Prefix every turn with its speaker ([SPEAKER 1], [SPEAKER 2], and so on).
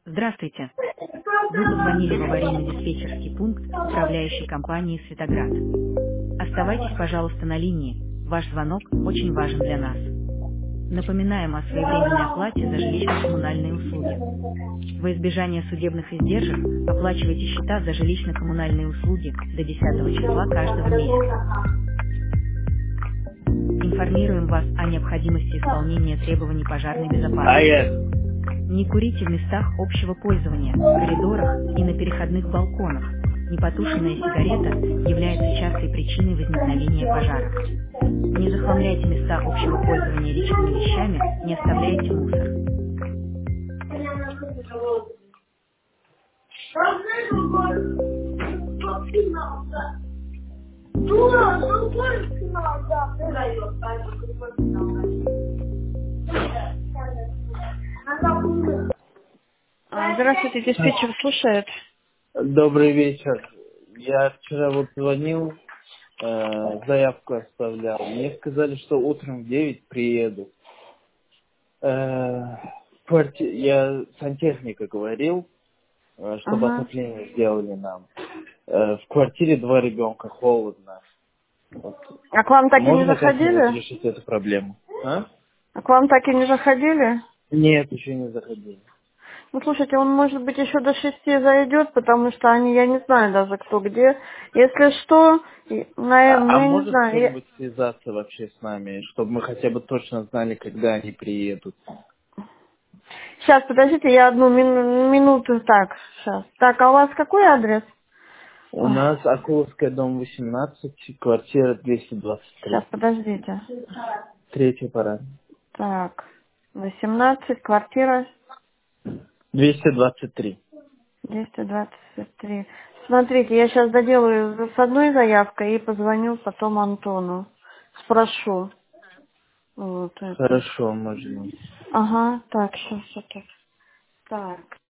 [SPEAKER 1] Здравствуйте. Вы позвонили в аварийно-диспетчерский пункт управляющей компании «Светоград». Оставайтесь, пожалуйста, на линии. Ваш звонок очень важен для нас. Напоминаем о своевременной оплате за жилищно-коммунальные услуги. Во избежание судебных издержек оплачивайте счета за жилищно-коммунальные услуги до 10 числа каждого месяца. Информируем вас о необходимости исполнения требований пожарной безопасности.
[SPEAKER 2] Yes.
[SPEAKER 1] Не курите в местах общего пользования, в коридорах и на переходных балконах. Непотушенная сигарета является частой причиной возникновения пожаров. Не захламляйте места общего пользования личными вещами, не оставляйте мусор. Здравствуйте, диспетчер слушает.
[SPEAKER 2] Добрый вечер. Я вчера вот звонил, заявку оставлял. Мне сказали, что утром в 9 приеду. Я сантехника говорил, чтобы
[SPEAKER 1] Ага.
[SPEAKER 2] отопление сделали нам. В квартире 2 ребенка, холодно. Вот.
[SPEAKER 1] А к вам так и не
[SPEAKER 2] Можно как-нибудь
[SPEAKER 1] заходили?
[SPEAKER 2] решить эту проблему? А?
[SPEAKER 1] А к вам так и не заходили?
[SPEAKER 2] Нет, еще не заходили.
[SPEAKER 1] Ну, слушайте, он, может быть, еще до 6 зайдет, потому что они, я не знаю даже кто где. Если что,
[SPEAKER 2] А
[SPEAKER 1] я не
[SPEAKER 2] может
[SPEAKER 1] знаю.
[SPEAKER 2] кто-нибудь связаться вообще с нами, чтобы мы хотя бы точно знали, когда они приедут?
[SPEAKER 1] Сейчас, подождите, я одну минуту. Так, сейчас. Так, а у вас какой адрес?
[SPEAKER 2] У нас Акуловская, дом 18, квартира
[SPEAKER 1] Сейчас,
[SPEAKER 2] 223.
[SPEAKER 1] подождите.
[SPEAKER 2] Третий парад.
[SPEAKER 1] Так, 18, квартира
[SPEAKER 2] 223.
[SPEAKER 1] 223. Смотрите, я сейчас доделаю с одной заявкой и позвоню потом Антону. Спрошу. Вот это.
[SPEAKER 2] Хорошо, можно.
[SPEAKER 1] Ага, так, сейчас это. Так.